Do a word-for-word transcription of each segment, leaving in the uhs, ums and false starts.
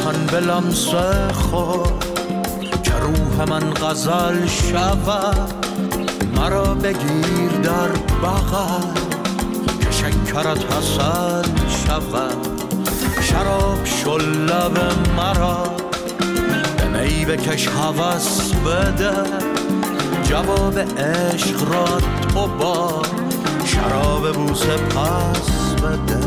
تن به لمس خود که روح من غزل شود. مرا بگیر در بغل که شکرت حسن شود. شراب شل لب مرا به می بکش هوس بده. جواب عشق را تو با شراب بوسه پس بده.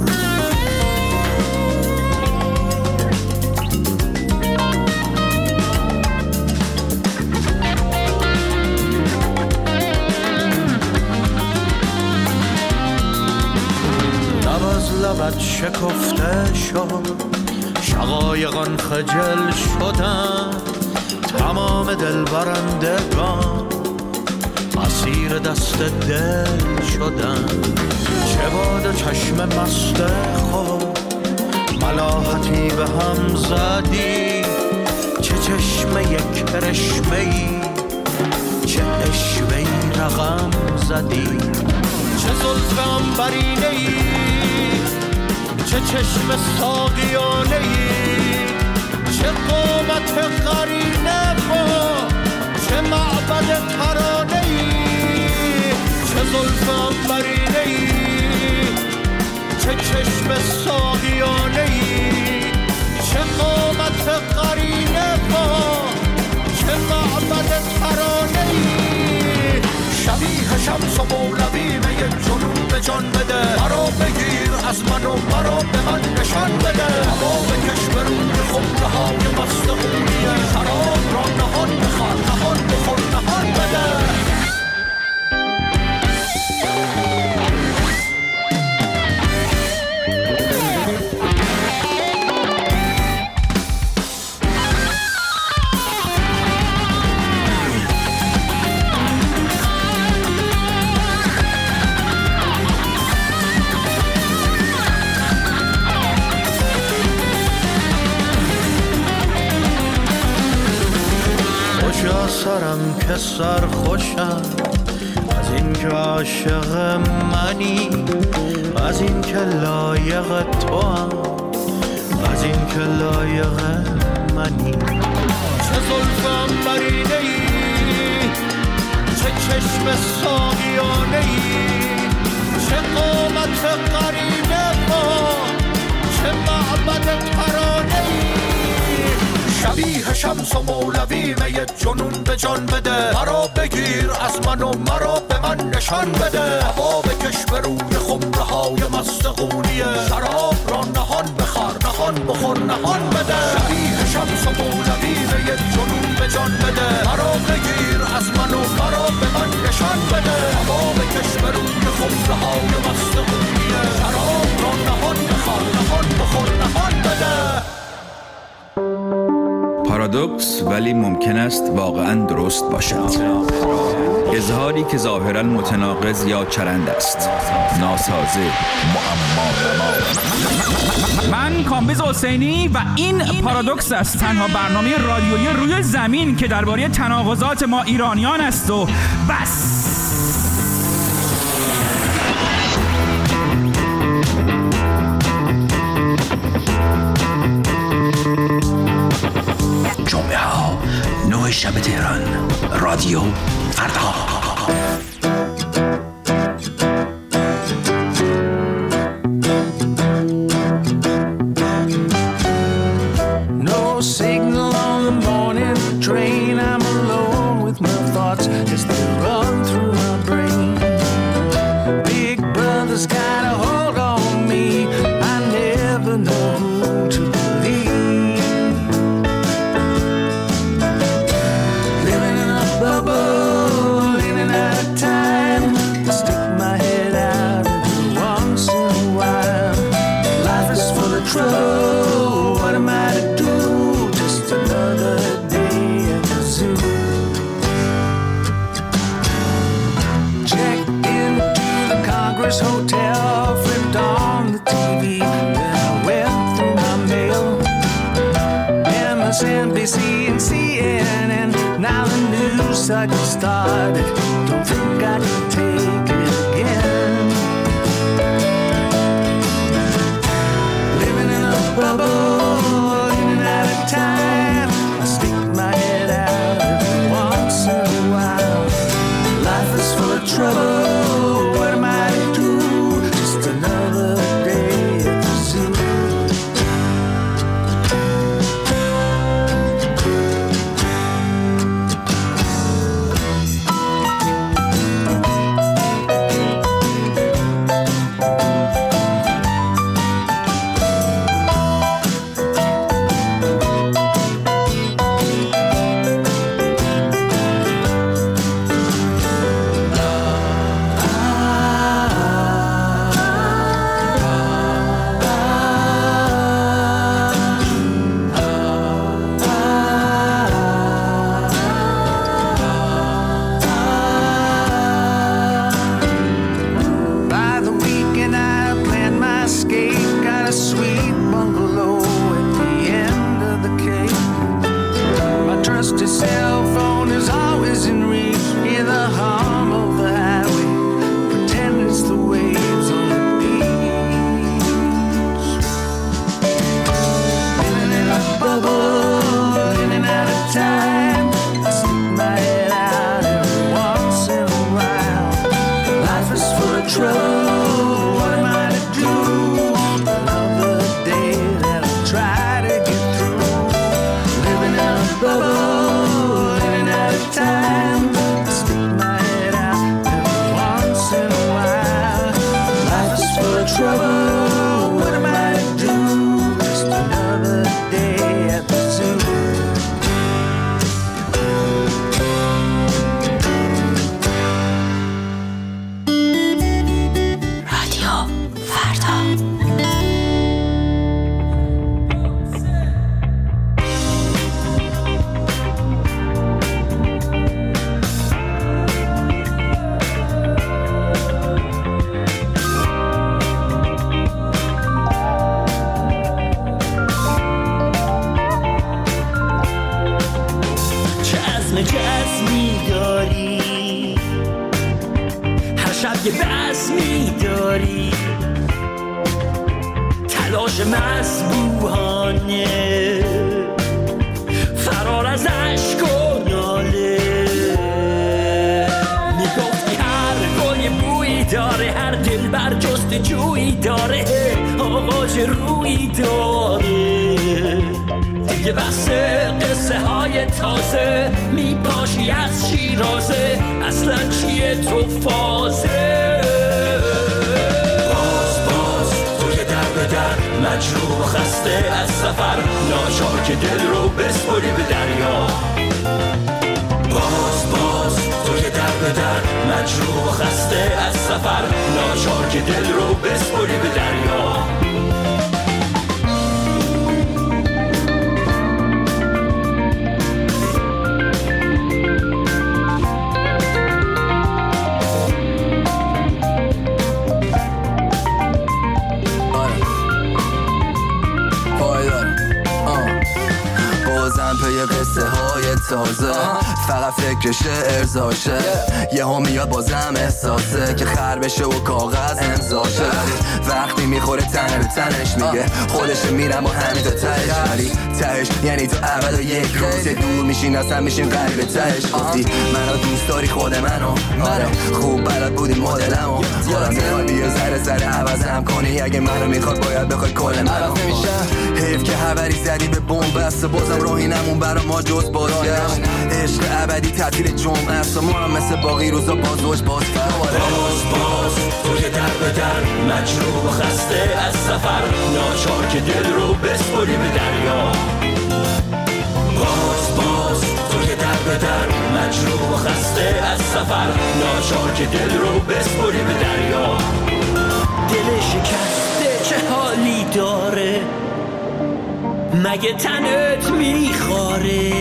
لبت شکفته شد، شقایقان خجل شدن. تمام دل برندگان اسیر دست دل شدن. چه باد چشم مست خود ملاحتی به هم زدی. چه چشم یک کرشمه‌ای، چه اشوه‌ای رقم زدی. چه زلف عنبرینه‌ای، چه چشم ساقیانه‌ای. چه قامت قرینه با چه معبد ترانه‌ای. چه زلف عنبرینه‌ای، چه چشم ساقیانه‌ای. چه قامت قرینه با چه معبد ترانه‌ای. شبیه شمس و مولوی می جنون به جان بده. مرا بگیر از من و مرا به من نشان بده. هوا بکش به روی خمره های مست خونیه. شراب را نهان بخوار، نهان بخور، نهان بده. سرم که سر خوشم از این که عاشق منی. از این که لایق تو هم، از این که لایق منی. چه زلف عنبرینه‌ای، چه چشم ساقیانه‌ای. چه قامت قرینه با چه معبد ترانه‌ای. شبیه شمس و مولوی می جنون به جان بده. مرا بگیر از من و مرا به من نشان بده. هوا بکش به روی خمره های مست خونیه. شراب را نهان بخور، نهان بخور، نهان بده. شبیه شمس و مولوی می جنون به جان بده. مرا بگیر از من و مرا به من نشان بده. هوا بکش به روی خمره های مست خونیه. شراب را نهان بخور، نهان بخور، نهان بده. پارادوکس ولی ممکن است واقعاً درست باشد. اظهاری که ظاهراً متناقض یا چرند است. ناسازه، معما. من کامبیز حسینی و این پارادوکس است، تنها برنامه رادیویی روی زمین که درباره تناقضات ما ایرانیان است و بس. جمعه ها نه شب تهران. رادیو فردا. No signal on the morning train. I'm alone with my thoughts as they run through my brain. Big brother's got a hold on me. I never know who to believe. Living in a bubble, living out of time. Stick my head out every once in a while. Life is full of trouble. What am I to do? Just another day at the zoo. Checked into the Congress Hotel, flipped on the T V, then I went through my mail. M S N B C and C N N, now the news cycle started. Don't think I can take it again. Living in a bubble, in trouble. What am I to do? Just another day at the zoo. رادیو فردا. جزمی داری هر شب یه بزمی داری تلاش مذبوحانه فرار از عشق و ناله میگفتی هر گل یه بویی داره هر دل بر جست جویی داره آغاز رویی داره دیگه بس قصه های تازه میپاشی از شیرازه اصلا چیه تو فازه باز باز توی در به در مجروح و خسته از سفر ناچار که دل رو بسپری به دریا باز باز توی در به در مجروح و خسته از سفر ناچار که دل رو بسپری به دریا قصه های تازه فقط فکرش ارزاشه یه ها میاد بازم احساسه که خر بشه و کاغذ امضاشه وقتی میخوره تنه به تنش میگه خودش میرم و همین تا تهش ولی تهش یعنی تو اول و یک روز دور میشین اصلا میشین قریب تهش گفتی منو دوست داری خود منو آره خوب بلد بودی مدلمو یادم میاد یه ذره ذره عوضم کنی اگه منو میخواد باید بخوای کل منو حیف که حوری زدی به بمب بسته بازم راهی نمون برا ما جز بازگشت عشق ابدی تعطیل جمعه است ما هم مثل باقی روزا بازوش باز فراره باز باز توی در به در مجروح و خسته از سفر ناچار که دل رو بسپری به دریا باز باز توی در به در مجروح و خسته از سفر ناچار که دل رو بسپری به دریا دل شکسته چه حالی داره مگه تنت میخواره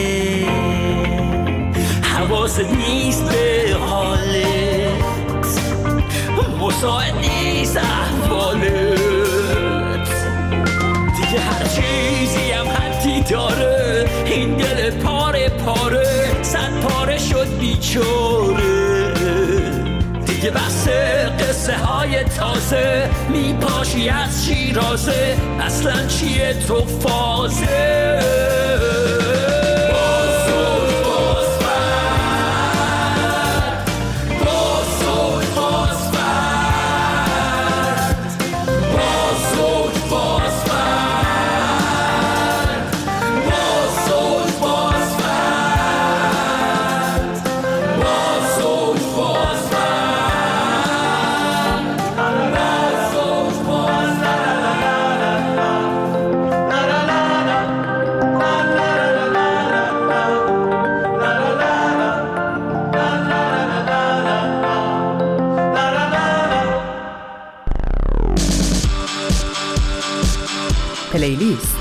حواست نیست به حالت مساعد نیست احوالت دیگه هر چیزی هم حدی داره این دل پاره پاره صد پاره شد بیچاره دیگه بس قصه های تازه میپاشی از شیرازه اصلا چیه تو فازه پلیلیست.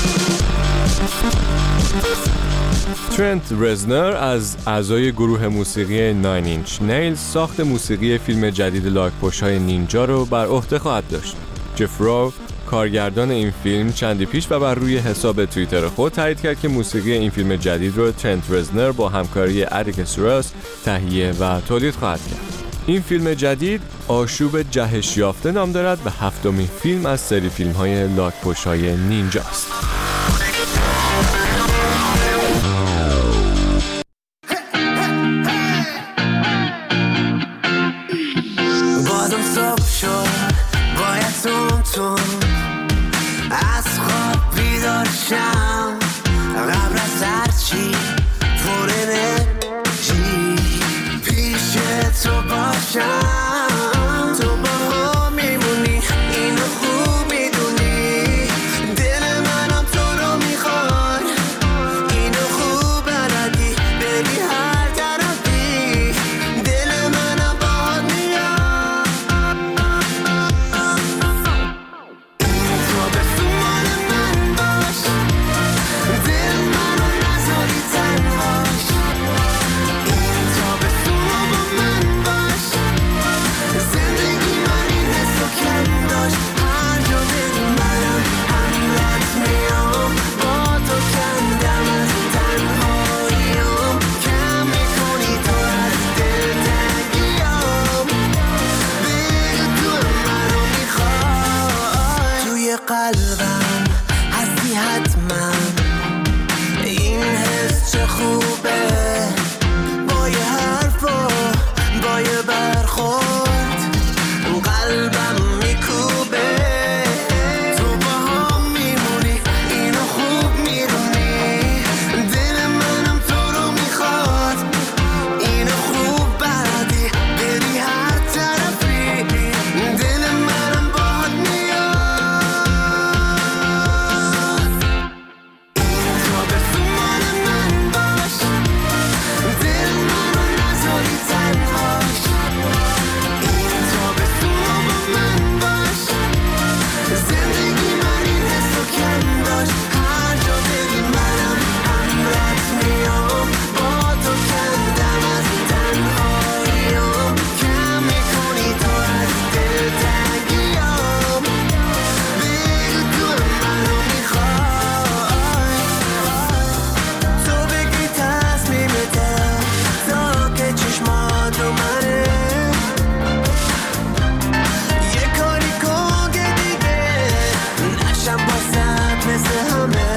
ترنت رزنر از اعضای گروه موسیقی ناین اینچ نیلز ساخت موسیقی فیلم جدید لاک‌پشت‌های نینجا رو بر عهده خواهد داشت. جف رو کارگردان این فیلم چندی پیش و بر روی حساب توییتر خود تایید کرد که موسیقی این فیلم جدید رو ترنت رزنر با همکاری اریک سوراس تهیه و تولید خواهد کرد. این فیلم جدید آشوب جهش یافته نام دارد و هفتمین فیلم از سری فیلم‌های لاک‌پشت‌های نینجا است. از خواب بیدار شم قبل از هرچی پر انرژی پیش تو باشم تو با ما میمونی این قلبم هستی حتما این حس چه خوبه با یه حرف و با یه برخورد قلبم میکوبه تو با هم میمونی اینو خوب میدونی دل منم تو رو میخواد اینو خوب بردی بری هر طرفی دل منم باهات میاد این تابستون مال من باش دل منو نذاری تنهاش این تابستون با من باش زندگی من این حسو کم داشت هر جا بری منم همراهت میام با تو کندم از تنهاییام کم میکنی تو از دلتنگیام بگو تو منو میخوای تو بگی تصمیمته تا که چشماتو منه یه کاری کن که دیگه نشم باسد مثل همه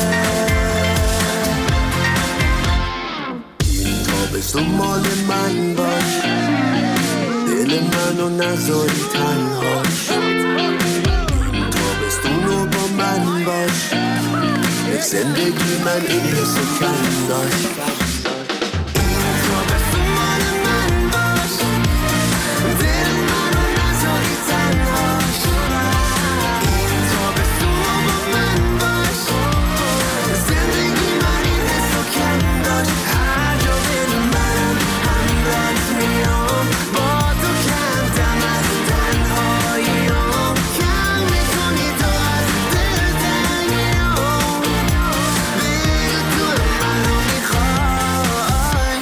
این تابستون مال من باش دل منو نذاری تنهاش این تابستونو با من باش زندگی من این حسو کم داشت این تابستون مال من باش دل منو نذاری تنهاش این تابستون با من باش زندگی من این حسو کم داشت هر جا بری منم همراهت میام با تو کندم از تنهاییام کم میکنی تو از دلتنگیام بگو تو منو میخوای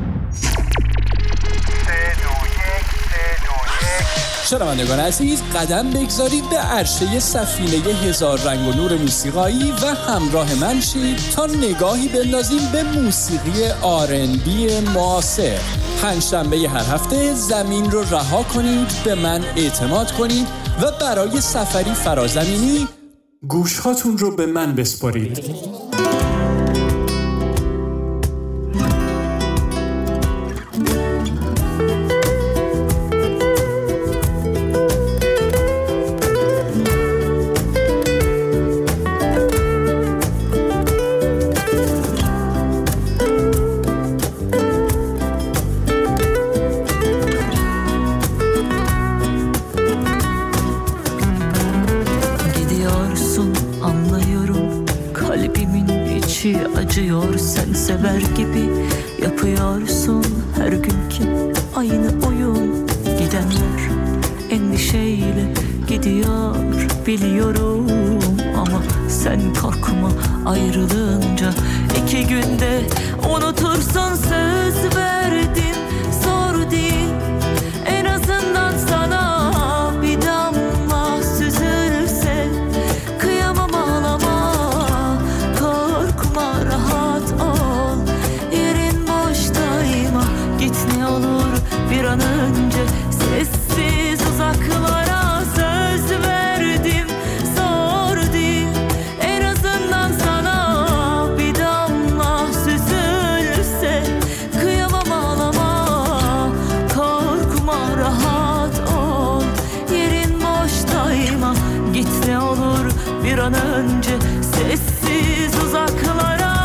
شنوندگان عزیز قدم بگذارید به عرشه سفینه هزار رنگ و نور موسیقایی و همراه من شید تا نگاهی بندازیم به موسیقی آر ان بی معاصر. پنجشنبه هر هفته زمین رو رها کنید، به من اعتماد کنید و برای سفری فرازمینی گوشهاتون رو به من بسپارید. Gidiyorsun anlıyorum kalbimin içi acıyor sen sever gibi yapıyorsun her günkü aynı oyun gidenler endişeyle gidiyor biliyorum ama sen korkma ayrılınca iki günde unutursun söz verdim zor değil en azından sana bir damla süzülse kıyamam ağlama korkma rahat ol yerin boştayma git ne olur bir an önce sessiz uzaklara söz verdim zor değil en azından sana bir damla süzülse kıyamam ağlama korkma rahat ol yerin boştayma git ne olur bir an önce sessiz uzaklara.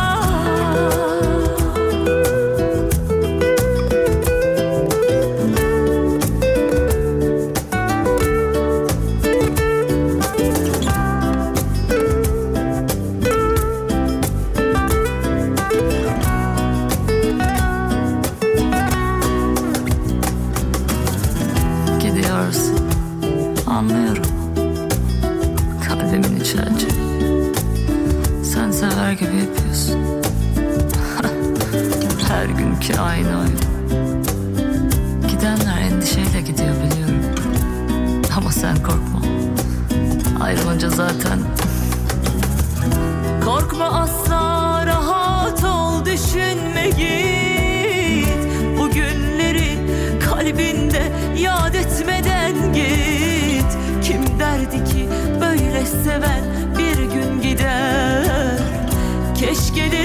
Gidiyorsun anlıyorum kalbimin içi acı sen sever gibi yapıyorsun her günkü aynı oyun gidenler endişeyle gidiyor biliyorum ama sen korkma ayrılınca zaten korkma asla rahat ol düşünme git bu günleri kalbinde yad etmeden git kim derdi ki böyle seven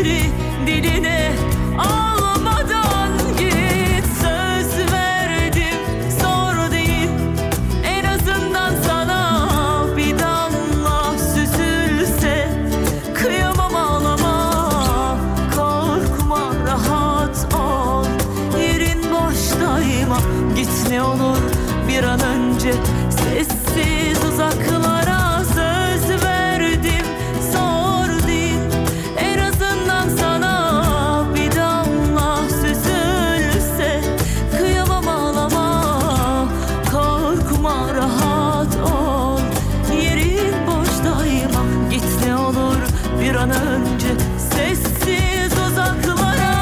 sözleri diline almadan git. Söz verdim zor değil, en azından sana bir damla süzülse. Kıyamam ağlama, korkma rahat ol, yerin boştayma. Git ne olur bir an önce sessiz uzaklara. Söz verdim zor değil, en azından sana bir damla süzülse. Kıyamam ağlama, korkma rahat ol, yerin boştayma. Git ne olur bir an önce sessiz uzaklara.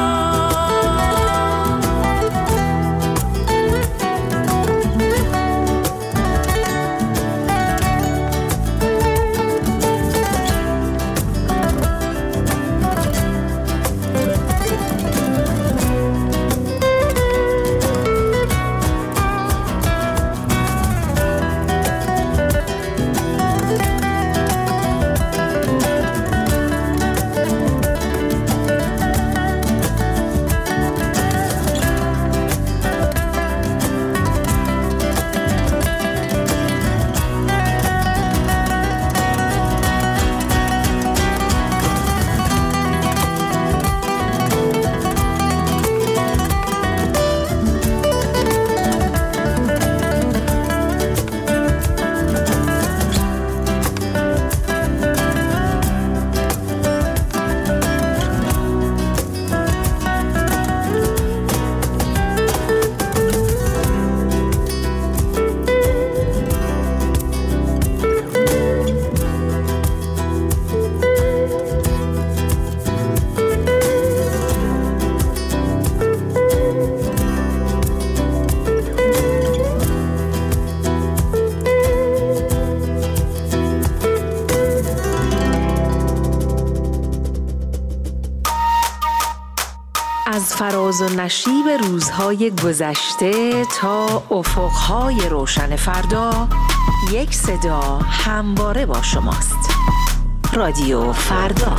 از فراز و نشیب روزهای گذشته تا افقهای روشن فردا، یک صدا همواره با شماست. رادیو فردا.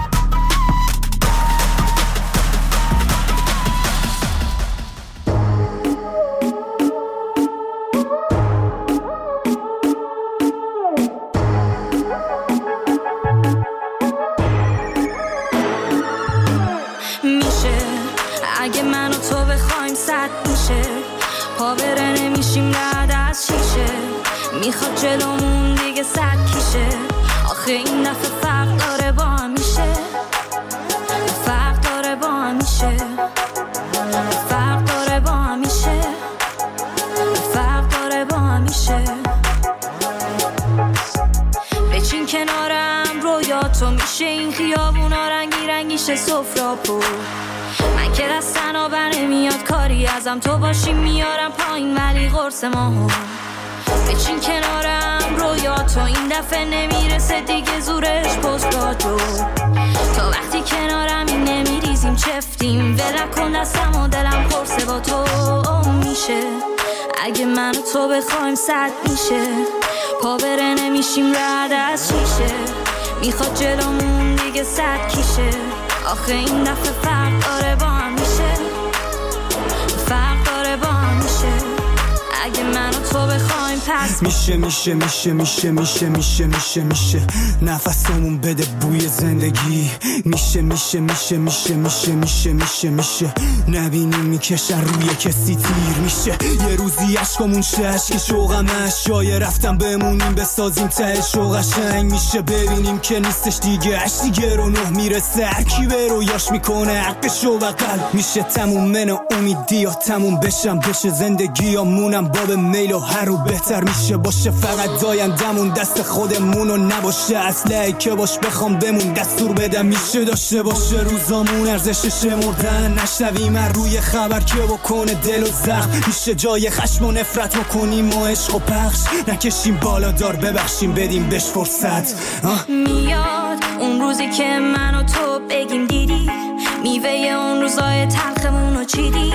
اگه من و تو بخوایم صد میشه، پا بره نمیشیم رد از شیشه. میخواد جلومون دیگه صد کیشه، آخه این دفعه فرق داره با هم میشه. فرق داره با هم میشه. فرق داره با هم میشه. فرق داره با هم میشه. بچین کنارم رویاتو، میشه این خیابونا رنگی رنگیشه سفراپو. من که دستن آبر نمیاد کاری ازم، تو باشی میارم پایین ولی قرص ماهو. بچین کنارم رویاتو، این دفعه نمیرسه دیگه زورش پست رادو. تا وقتی کنارم این نمیریزیم چفتیم، ولم کن دستم و دلم پرسه با تو میشه. اگه من و تو بخوایم صد میشه، پا بره نمیشیم رد از شیشه. میخواد جلومون دیگه صد کیشه، آخه این دفعه فرق داره با هم میشه. فرق داره با هم میشه. اگه من و تو بخوایم پس میشه میشه میشه میشه میشه میشه میشه میشه نفسمون بده بوی زندگی. میشه میشه میشه میشه میشه میشه میشه میشه نبینیم میکشن روی کسی تیر. میشه یه روزی عشقمون شه عشق شوقمش، جای رفتم بمونیم بسازیم ته شوق قشنگ. میشه ببینیم که نیستش دیگه عشق دیگه رو نه میرسه، هر کی به رویاش میکنه حقش و بغل. میشه تموم من و امیدی یا تموم بشم بشه زندگی یا مونم باب میل و هر رو بهتر میشه باشه. فقط دایندمون دست خودمون و نباشه اصله که باش بخوام بمون دستور بدم. میشه داشته باشه روزامون ارزشش مردن، نشنویم هر روی خبر که بکنه دل و زخم. میشه جای خشم و نفرت بکنیم و عشق و پخش نکشیم بالا دار ببخشیم بدیم بهش فرصت. میاد اون روزی که من و تو بگیم دیدی، میوه اون روزای تلخمون رو چیدیم.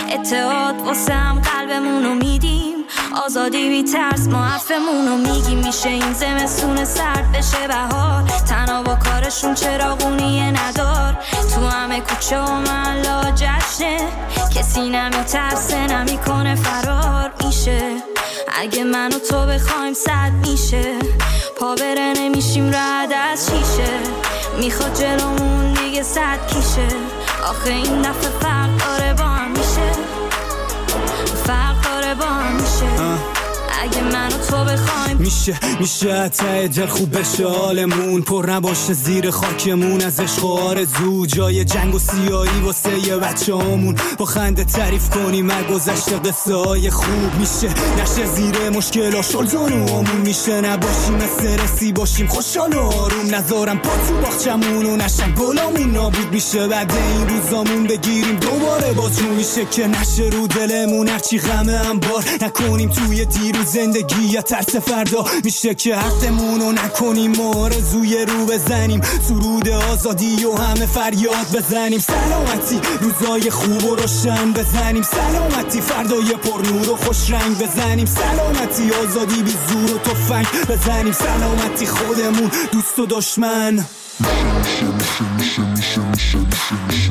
اتحاد واسه هم قلبمونو میدیم، آزادی بی ترس ما حرفمونو میگیم. میشه این زمستون سرد بشه بهار، تنها با کارشون چراغونیه ندار. تو همه کوچه و محلا جشنه، کسی نمیترسه نمیکنه فرار. میشه اگه من و تو بخوایم صد میشه، پا بره نمیشیم رد از شیشه. میخواد جلومون دیگه صد کیشه، آخه این دفعه فرق داره با هم میشه، فرق داره با هم میشه. اگه من و تو بخوایم میشه میشه ته دل خوب بشه حالمون، پر نباشه زیر خاکمون از عشق و آرزو. جای جنگ و سیاهی واسه یه بچه همون، با خنده تعریف کنیم از گذشته قصه های خوب. میشه نشه زیر مشکل ها شلزان و همون، میشه نباشیم استرسی باشیم خوشحال و آروم. نذارم پا تو باغچمون و نشن گلامون نابود. میشه بعد این روزامون بگیریم دوباره بازجون. میشه که نشه رو دلمون هرچی غمه هم بار نکنیم توی دیروز زندگی یا ترس فردا. میشه که حقمونو نکنیم و آرزوی رو بزنیم، سرود آزادی و همه فریاد بزنیم. سلامتی روزای خوب و روشن بزنیم، سلامتی فردای پر نور و خوش رنگ بزنیم. سلامتی آزادی بی زور و تفنگ بزنیم، سلامتی خودمون دوست و دشمن. میشه میشه میشه میشه میشه میشه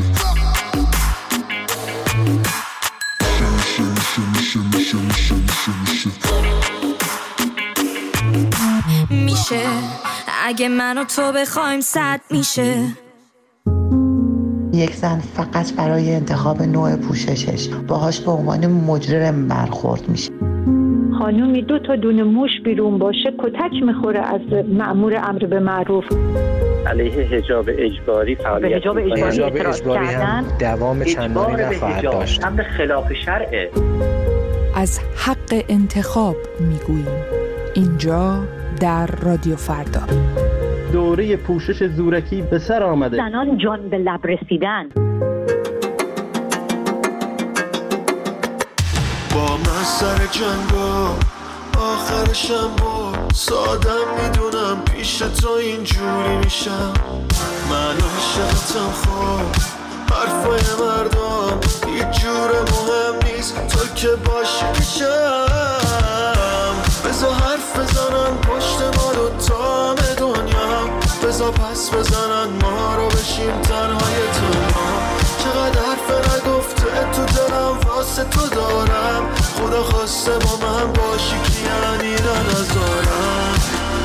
میشه اگه من و تو بخوایم صد میشه. یک زن فقط برای انتخاب نوع پوششش باهاش به عنوان مجرم برخورد میشه. خانومی دو تا دونه موش بیرون باشه کتک میخوره از مأمور امر به معروف. علیه حجاب اجباری فعالیت حجاب اجباری, اجباری هم دوام چندانی نخواهد داشت. امر خلاف شرعه. از حق انتخاب میگوییم اینجا در رادیو فردا. دوره پوشش زورکی به سر آمده. زنان جان به لب رسیدن. با من سر جنگا آخرشم با سادم میدونم پیش تو اینجوری میشم. من عاشقتم خواب حرفای مردم هیچ جور مهم نیست، تو که باشی میشم. بزا حرف بزنن پشت ما دوتا دنیا، بزا پس بزنن ما رو بشیم تنهای تنها. چقدر حرف نگفته تو دلم واسه تو دارم، خدا خواسته با من باشی که یعنی ننظارم.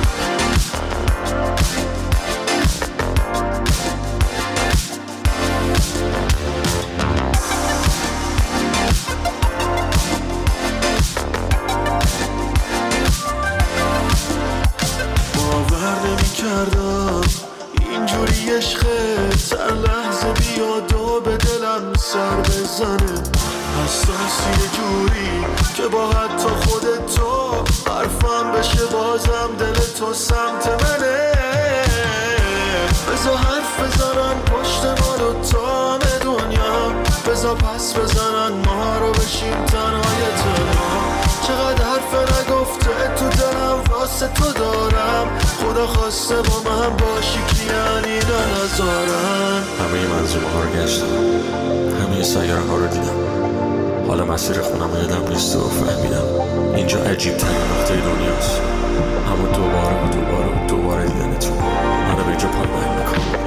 کردم اینجوری عشقت هر لحظه بیاد و به دلم سر بزنه. حساسی یه جوری که با حتی خودت تو حرفم بشه بازم دل تو سمت منه. بزا حرف بزنن پشت ما دوتا دنیا، بزا پس بزنن ما رو بشیم تنهای تنها. چقدر حرف نگفته تو دلم واسه تو دارم، خدا خواسته با من باشی که یعنی ننظارم. همه منظومه ها رو گشتم، همه سیاره ها رو دیدم، حالا مسیر خونم یادم نیست و فهمیدم اینجا عجیب ترین نقطه دنیاست. همون دوباره و دوباره و دوباره دیدنتون منو به اینجا پایمال میکنم.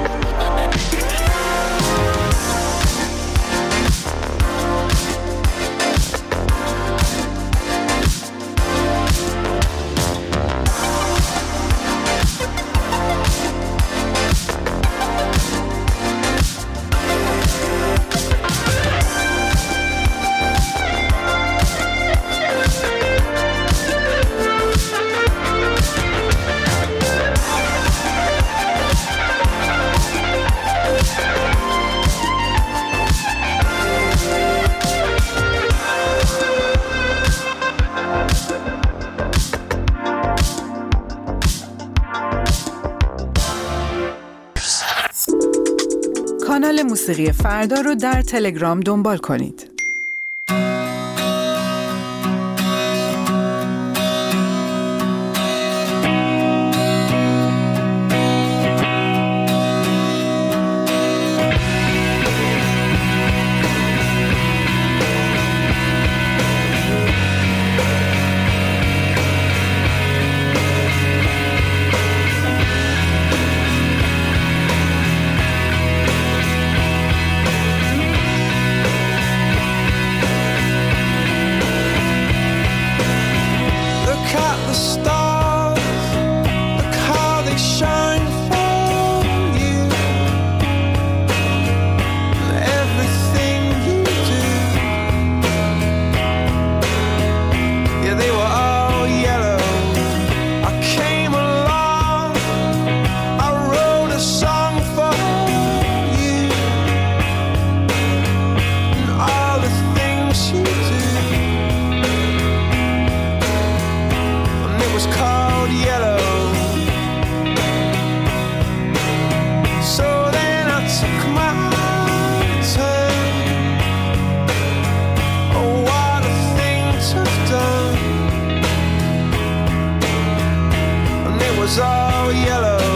کانال موسیقی فردا رو در تلگرام دنبال کنید. was all yellow.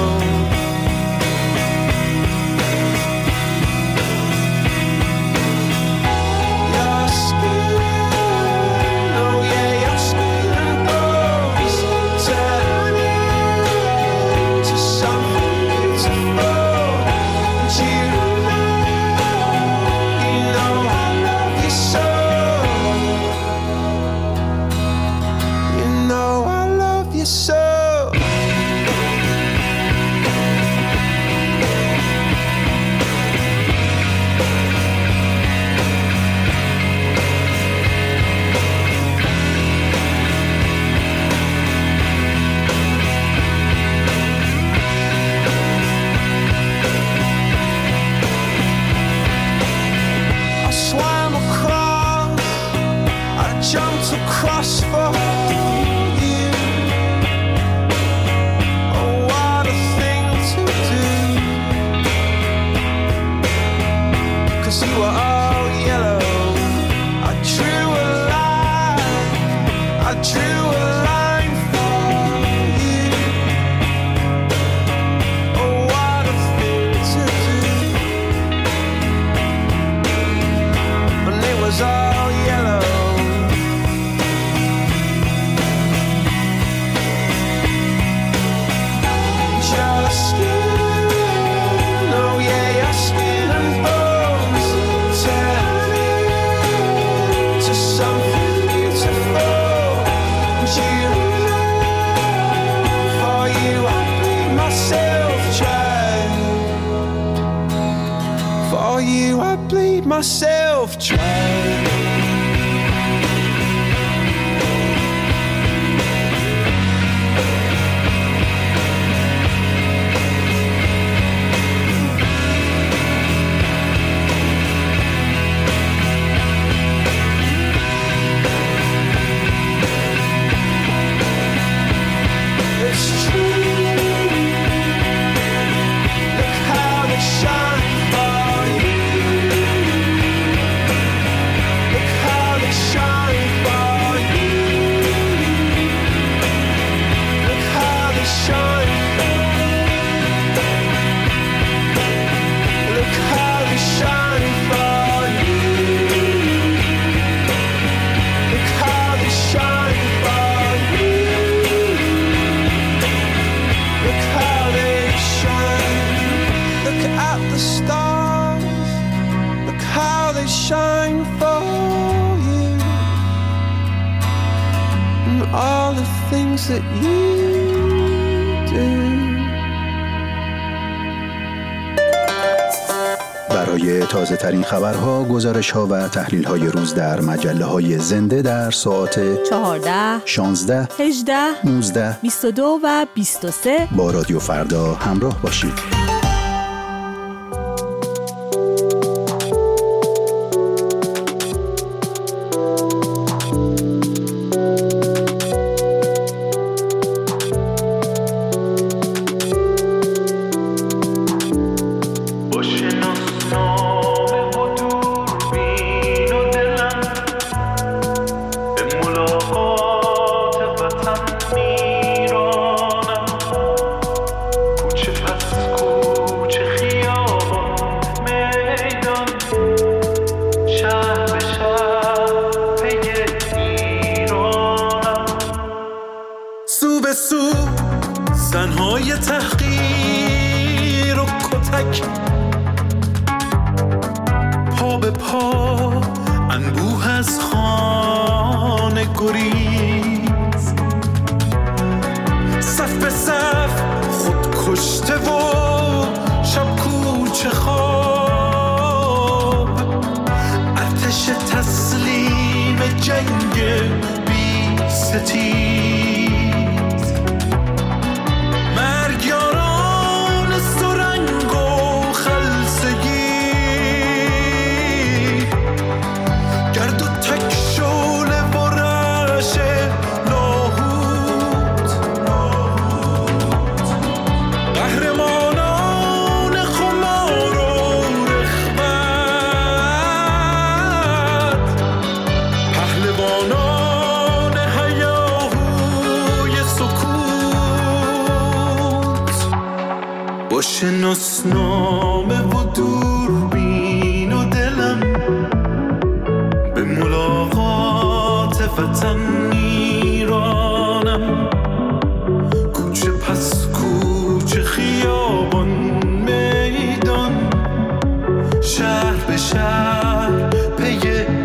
Your skin, oh yeah, your skin and bones turning to something beautiful. And you know, you know I love you so. You know I love you so. I swam across, I jumped across for you. Oh, what a thing to do. 'Cause you were all yellow. I drew a line, I drew a line for you. Oh, what a thing to do. And it was all yellow. Your skin, oh yeah, your skin and bones turning to something beautiful. And you know, for you I bleed myself dry. For you I bleed myself dry. It's true. Look how they shine for you. Look how they shine for you. Look how they shine. Look how they shine for you. Look how they shine for you. Look how they shine. Look at the stars. Look how they shine for you. And all the things that you do. برای تازه ترین خبرها، گزارش ها و تحلیل های روز در مجله های زنده در ساعت چهارده، شانزده، هجده، نوزده، بیست و دو و بیست و سه با رادیو فردا همراه باشید. زنهای تحقیر و کتک، پا به پا انبوه از خانه گریز، صف به صف خود کشته و شب کوچه خواب، ارتش تسلیم جنگ بی ستیز، گرد و تک شعله و رعشه با شناسنامه و دوربین و دلم به ملاقات وطن میرانم. کوچه پس کوچه، خیابان میدان، شهر به شهر پی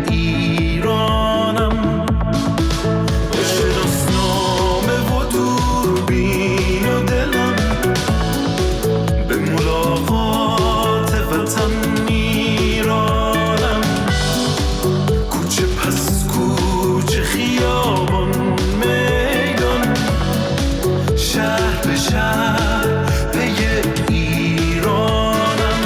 ایرانم. با شناسنامه و دوربین و دلم به ملاقات وطن میرانم. کوچه پس کوچه، خیابان میدان، شهر به شهر پی ایرانم.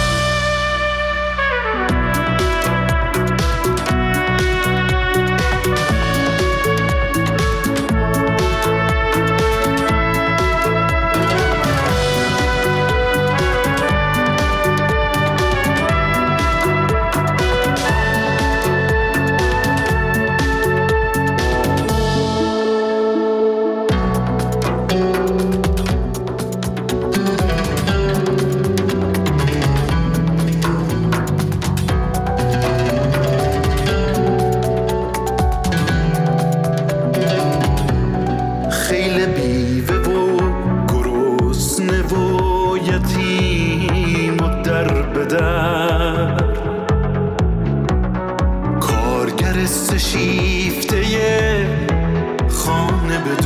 خیل بیوه و گرسنه و یتیم و در به در، کارگر سشیفته خانه به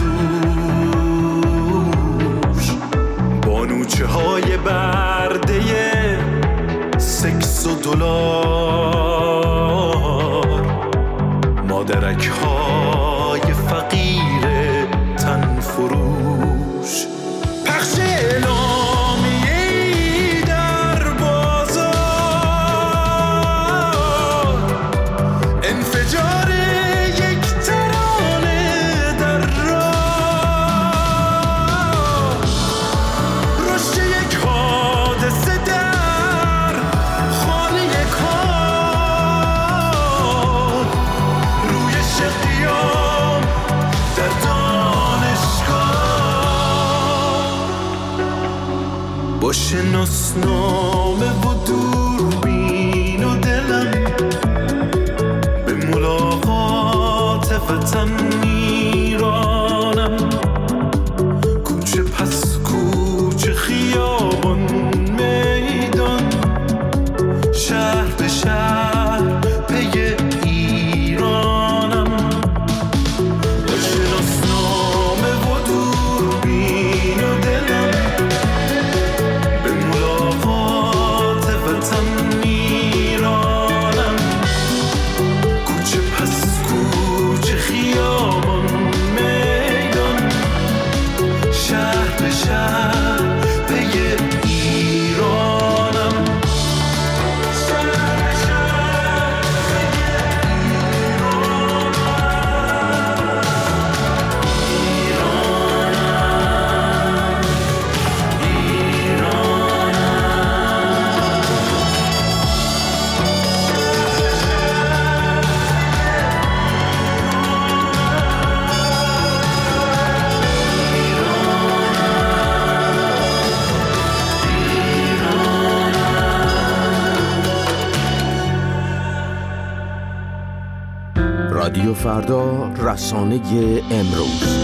دوش، بانوچه های برده سکس و دلار، مادرک های فقیر تن فروش. پخش اعلامیه‌ای در بازار، انفجار یک ترانه در راه، رشد یک حادثه در خانه کار، روی شقیام در با شناسنامه و دوربین و دلم به ملاقات وطن میرانم. کوچه پس کوچه، خیابان میدان، شهر به شهر پی ایرانم. با شناسنامه و دوربین و دلم به ملاقات وطن میرانم. کوچه پس کوچه، خیابان میدان، شهر به شهر پی ایرانم. رادیو فردا، رسانه امروز.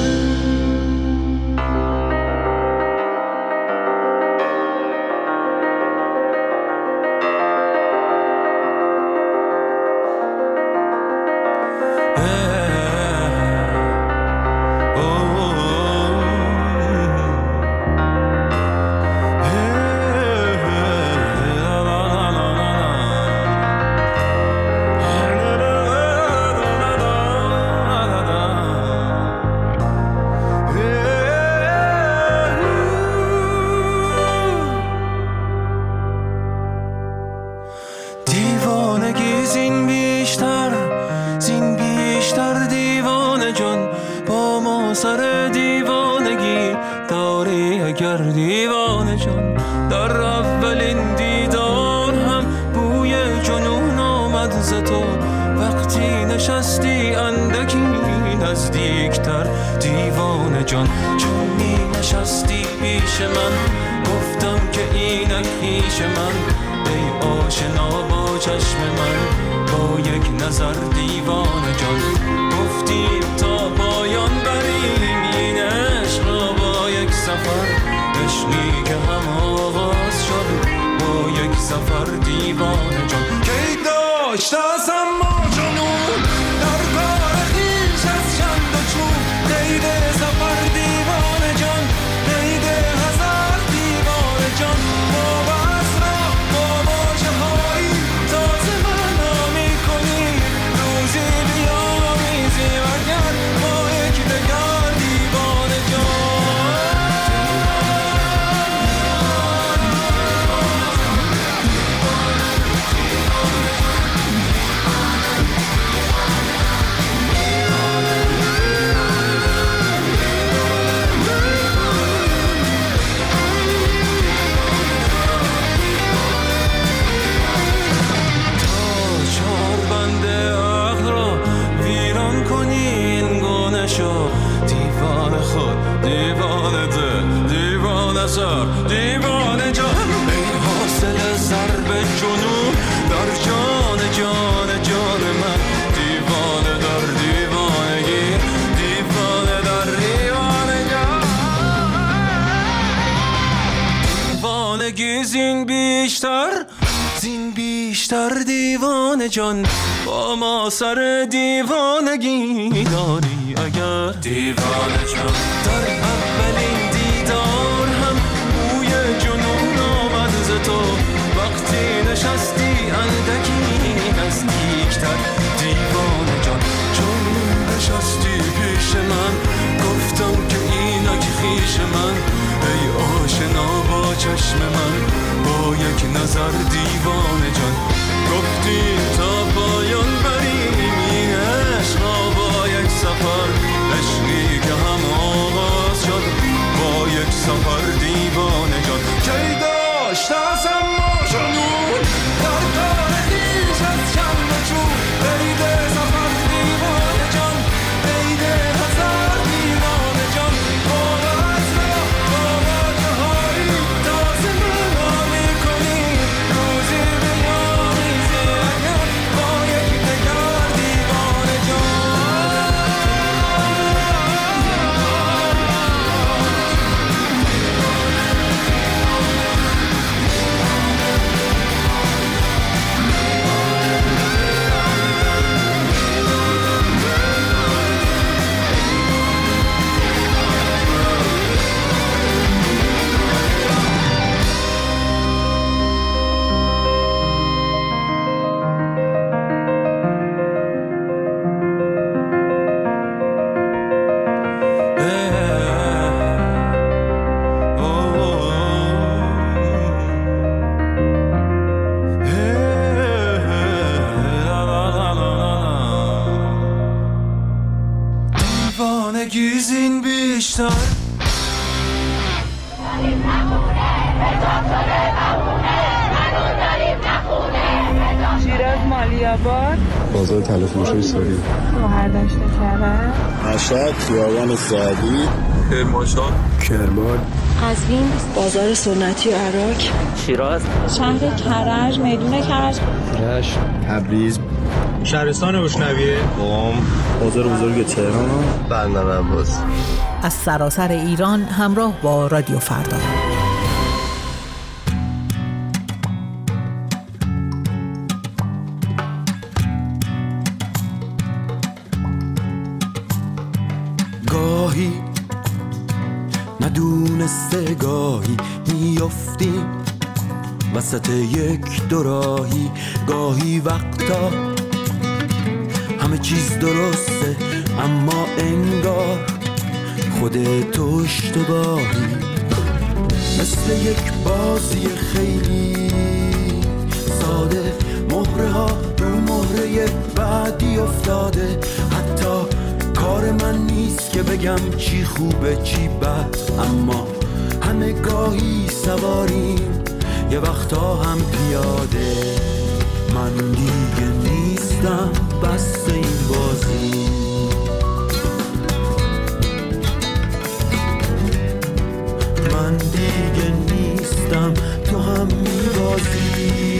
سر دیوانگی داری اگر دیوانه جان. در اولین دیدار هم بوی جنون آمد ز تو، وقتی نشستی اندکی نزدیکتر دیوانه جان. چون می نشستی پیش من گفتم که اینک خیش من، ای آشنا با چشم من، با یک نظر دیوانه جان. گفتیم تا پایان بریم این عشق را با یک سفر، عشقی که هم آغاز شد با یک سفر دیوانه جان. کی داشت از اما جنون در کار خویش از چند و چون، قید سفر دیوانه جان، قید هزار دیوانه جان. با بس را با واژه هایی تازه معنا می‌کنی، روزی بیامیزی اگر با یک دگر دیوانه جان. دیوانه خود دیوانه دل دیوانه سر دیوانه جان. ای حاصل ضرب جنون در جان جان جان من، دیوانه در دیوانگی، دیوانه در دیوانه جان. دیوانگی زین بیشتر زین بیشتر دیوانه جان، با ما سر دیوانگی داری اگر دیوانه جان. در اولین دیدار هم بوی جنون آمد ز تو، وقتی نشستی اندکی نزدیکتر دیوانه جان. چون نشستی پیش من گفتم که اینک خویش من، ای آشنا با چشم من، با یک نظر دیوانه جان. گفتی تا پایان بریم این عشق را با یک سفر، عشقی که هم آغاز شد با یک سفر دیوانه جان. کی داشت از اما جنون در کار خویش از چند و چون، قید سفر دیوانه جان، قید هزار دیوانه جان. باز را با واژه هایی تازه معنا می‌کنی، روزی بیامیزی اگر با یک دگر دیوانه جان. دیوانگی زین بیشتر شیراز مالیاباد، بازار طلا فروشی ساری، مهردشت کرد، مشهد خیابان سعدی، کرمانشاه، کرمان، قزوین، بازار سنتی و عراق، شیراز، شهر کرج، میدون کرج، رشت، تبریز، شهرستان روشنویه، قم، بازار بزرگ تهران، بندر عباس. از سراسر ایران همراه با رادیو فردا. گاهی ندونسته گاهی میافتیم وسط یک دوراهی، گاهی وقتا همه چیز درسته اما انگار خودت تو اشتباهی، مثل یک بازی خیلی ساده، مهره ها رو مهره بعدی افتاده، حتی کار من نیست که بگم چی خوبه چی بد، اما همه گاهی سواریم یه وقتا هم پیاده، من دیگه نیستم بس این بازی. من دیگه نیستم تو هم میبازی.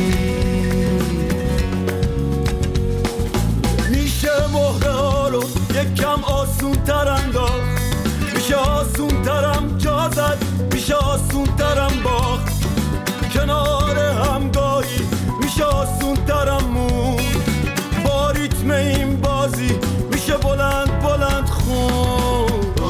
میشه مهره ها رو یکم آسون تر انداخت، میشه آسون ترم جا زد، میشه آسون ترم باخت، کنار همگاهی میشه آسون ترم مون، با ریتم این بازی میشه بلند بلند خون.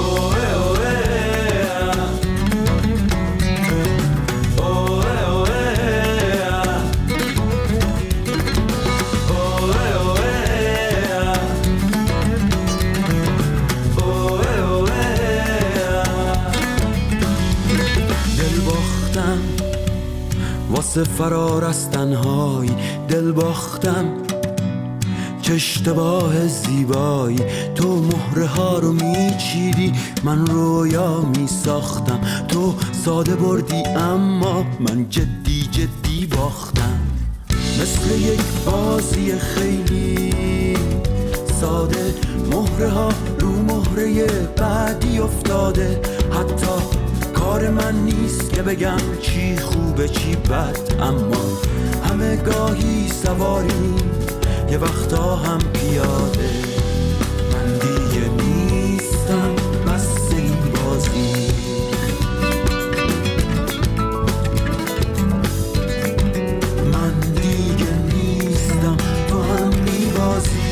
واسه فرار از تنهایی دل باختم، چه اشتباه زیبایی تو مهره ها رو میچیدی، من رویا میساختم، تو ساده بردی اما من جدی جدی باختم. مثل یک بازی خیلی ساده مهره ها رو مهره بعدی افتاده، حتی کار من نیست که بگم چی خوبه چی بد، اما همه گاهی سواریم یه وقتا هم پیاده. من دیگه نیستم بس این بازی، من دیگه نیستم تو هم میبازی.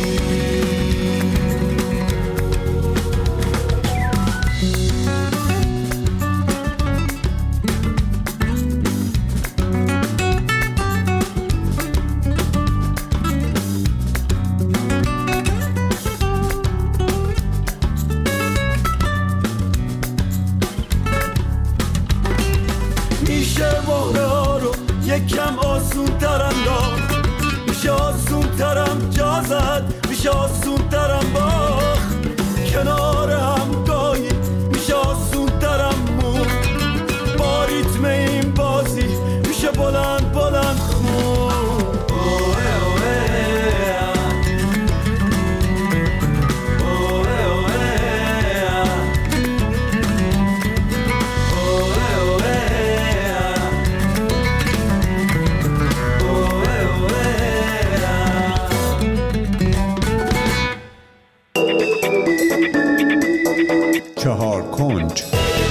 یکم آسون ترم داد، میشه آسون ترم جا زد، میشه آسون ترم باخت، کنار همگاهی میشه آسون ترم مون، با ریتم این بازی میشه بلند بلند خون. چهار کنج.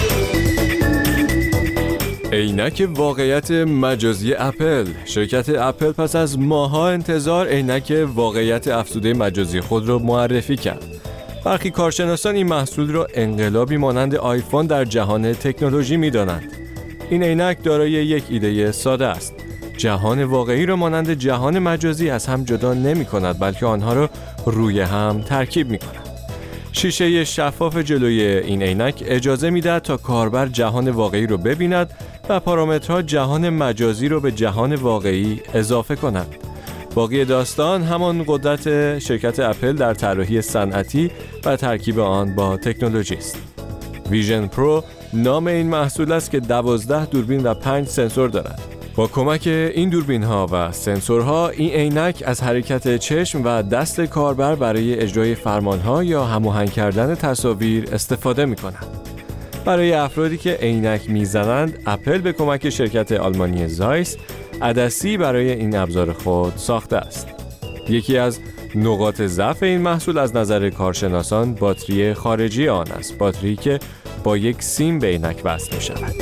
عینک واقعیت مجازی اپل. شرکت اپل پس از ماه‌ها انتظار عینک واقعیت افزوده مجازی خود را معرفی کرد. برخی کارشناسان این محصول را انقلابی مانند آیفون در جهان تکنولوژی می‌دانند. این عینک دارای یک ایده ساده است. جهان واقعی را مانند جهان مجازی از هم جدا نمی‌کند، بلکه آنها را روی هم ترکیب می‌کند. شیشه شفاف جلوی این عینک اجازه می‌دهد تا کاربر جهان واقعی رو ببیند و پارامترها جهان مجازی رو به جهان واقعی اضافه کنند. باقی داستان همان قدرت شرکت اپل در طراحی صنعتی و ترکیب آن با تکنولوژی است. ویژن پرو نام این محصول است که دوازده دوربین و پنج سنسور دارد. با کمک این دوربین ها و سنسورها این عینک از حرکت چشم و دست کاربر برای اجرای فرمان ها یا هماهنگ کردن تصاویر استفاده می کنند. برای افرادی که عینک میزنند، اپل به کمک شرکت آلمانی زایس عدسی برای این ابزار خود ساخته است. یکی از نقاط ضعف این محصول از نظر کارشناسان باتری خارجی آن است، باتری که با یک سیم به عینک وصل می شود.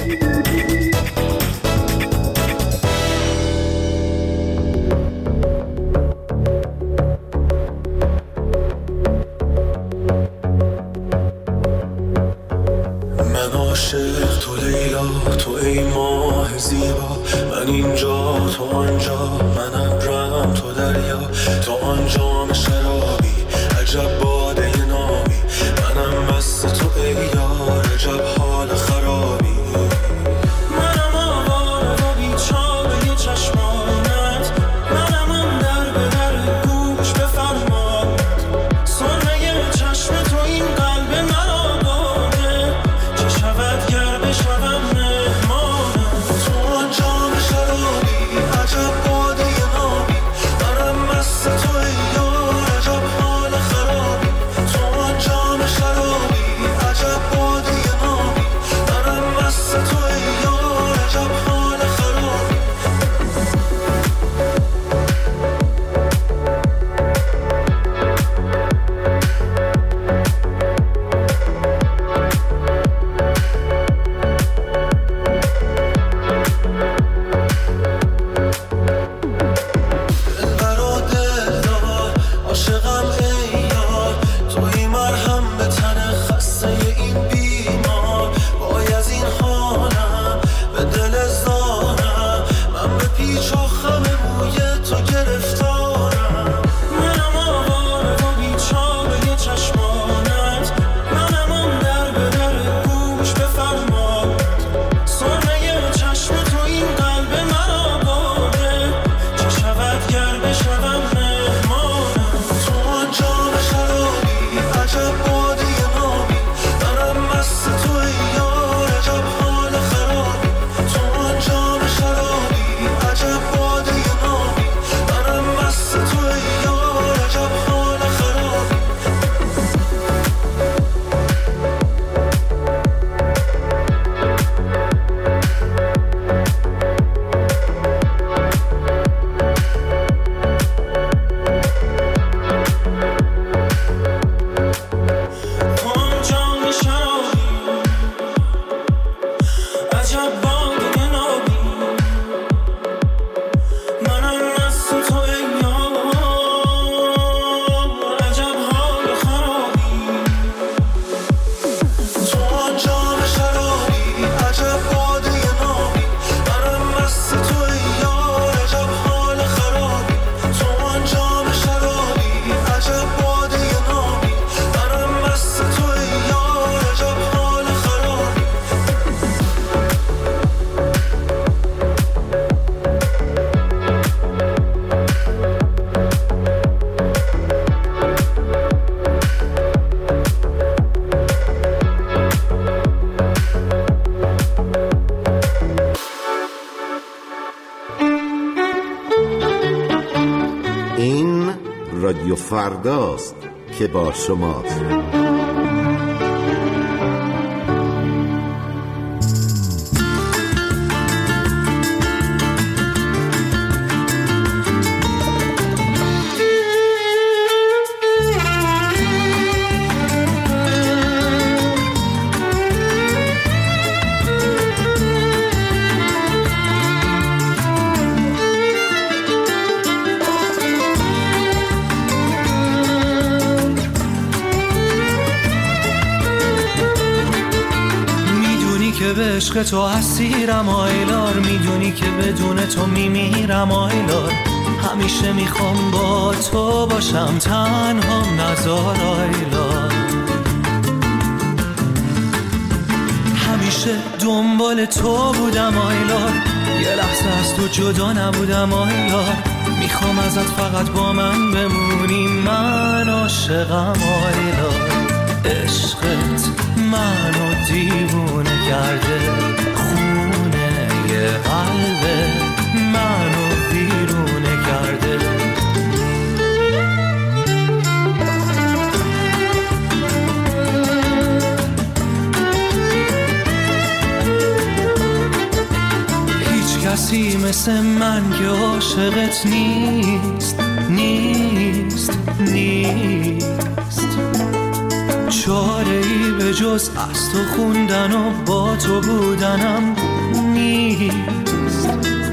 عاشق تو لیلا، تو ای ماه زیبا، من اینجا تو آنجا، من ابرم تو دریا، تو آنجام شرابی، عجب باده نامی، منم مست تو ای یار، عجب حال خرابی، منم آواره و بیچاره چشمانت، منم اون در به در گوش بفرماد، سرمه چشم تو این قلب مرا باده، چه شود گر بشوم مهمانم، تو آنجام شرابی، عجب باده نامی، منم مست تو ای یار، عجب حال خرابی. فرداست که با شماست. به عشق تو اسیرم آیلار، میدونی که بدون تو میمیرم آیلار. همیشه میخوام با تو باشم تنها نزار آیلار. همیشه دنبال تو بودم آیلار، یه لحظه از تو جدا نبودم آیلار. میخوام ازت فقط با من بمونی، من عاشقم آیلار. عشقت منو دیوونه کرده، خونه یه قلبه منو بیرونه کرده. هیچ کسی مثل من که عاشقت نیست، نیست، نیست. چاره ای به جز از تو خوندن و با تو بودنم نیست،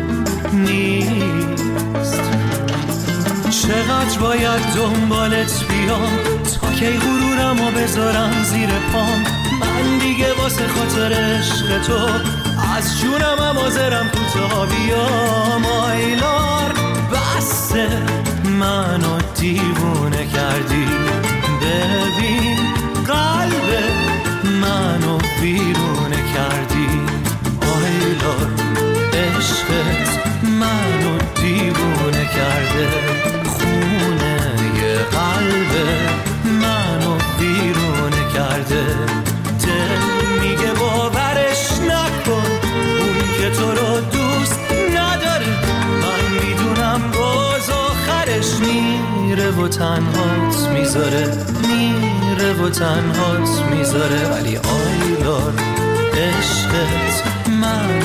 نیست. چقدر باید دنبالت بیام تا کی غرورم و بذارم زیر پام. من دیگه واسه خاطر عشق تو از جونم هم حاضرم کوتاه بیام آیلار. بسه منو دیوونه کردی، ببین قلب منو بیرونه کردی آیلار. عشقت منو دیوونه کرده، خونه یه قلب منو بیرونه کرده. دل میگه باورش نکن، اون که تو رو دوست نداره. من میدونم باز آخرش میره و تنهات میذاره، میره و تنهات میذاره. ولی آیلار عشقت من